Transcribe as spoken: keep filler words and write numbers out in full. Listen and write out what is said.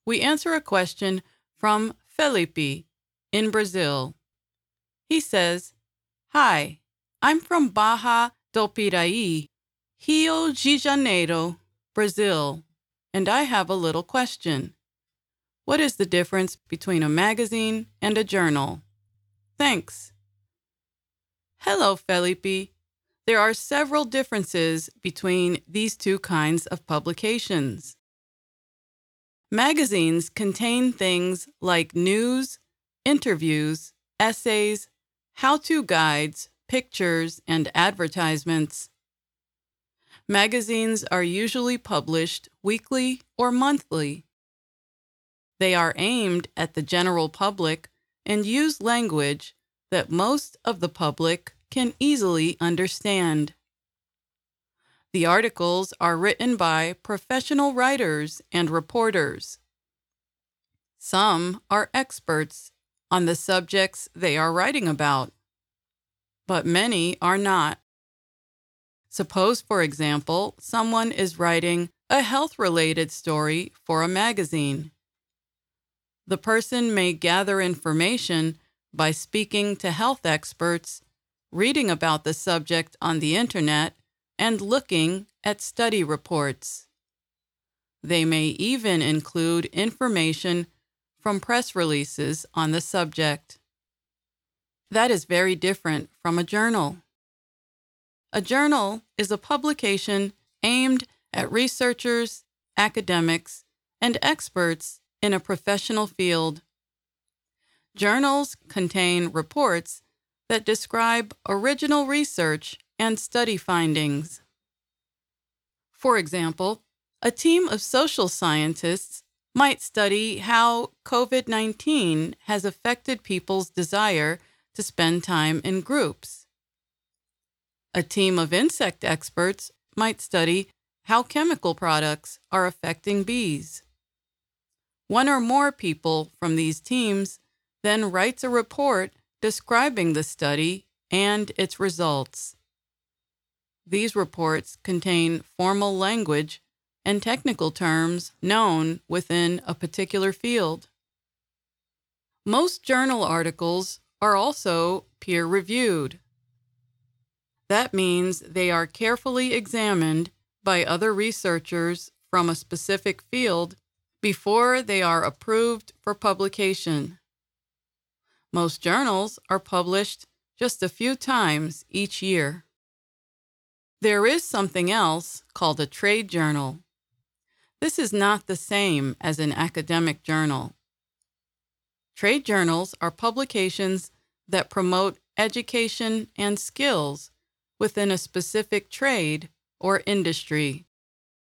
we answer a question from Felipe in Brazil. He says, "Hi, I'm from Barra do Piraí, Rio de Janeiro, Brazil, and I have a little question. What is the difference between a magazine and a journal? Thanks." Hello, Felipe. There are several differences between these two kinds of publications. Magazines contain things like news, interviews, essays, how-to guides, pictures, and advertisements. Magazines are usually published weekly or monthly. They are aimed at the general public and use language that most of the public can easily understand. The articles are written by professional writers and reporters. Some are experts on the subjects they are writing about, but many are not. Suppose, for example, someone is writing a health-related story for a magazine. The person may gather information by speaking to health experts, reading about the subject on the internet, and looking at study reports. They may even include information from press releases on the subject. That is very different from a journal. A journal is a publication aimed at researchers, academics, and experts in a professional field. Journals contain reports that describe original research and study findings. For example, a team of social scientists might study how COVID nineteen has affected people's desire to spend time in groups. A team of insect experts might study how chemical products are affecting bees. One or more people from these teams then writes a report describing the study and its results. These reports contain formal language and technical terms known within a particular field. Most journal articles are also peer-reviewed. That means they are carefully examined by other researchers from a specific field before they are approved for publication. Most journals are published just a few times each year. There is something else called a trade journal. This is not the same as an academic journal. Trade journals are publications that promote education and skills within a specific trade or industry.